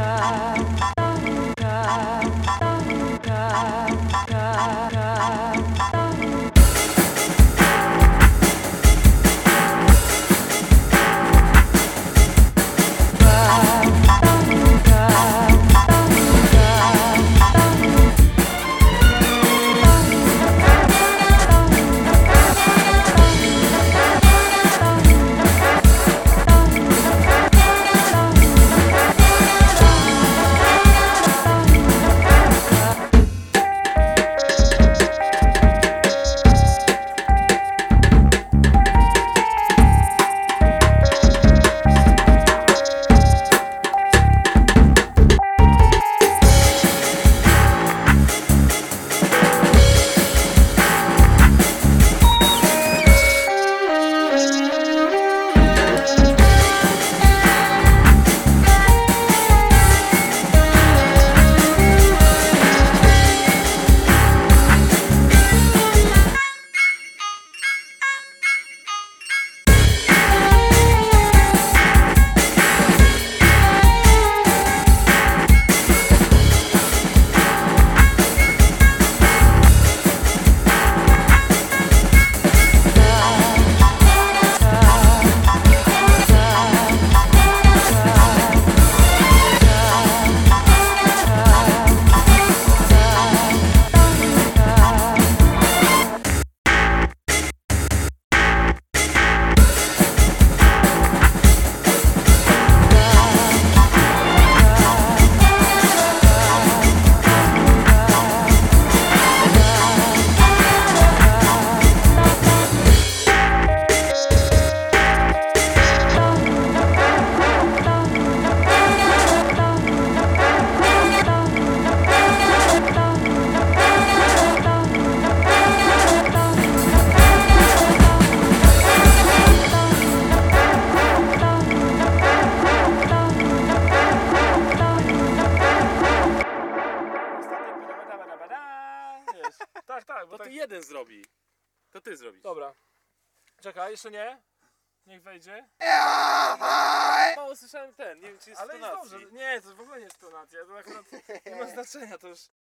Tak, bo to tak... jeden zrobi. To ty zrobisz. Dobra. Czekaj, jeszcze nie. Niech wejdzie. Mało słyszałem ten, nie wiem czy jest Ale jest tonacji. dobrze. Nie, to w ogóle nie jest tonacja. To akurat nie ma znaczenia, to już...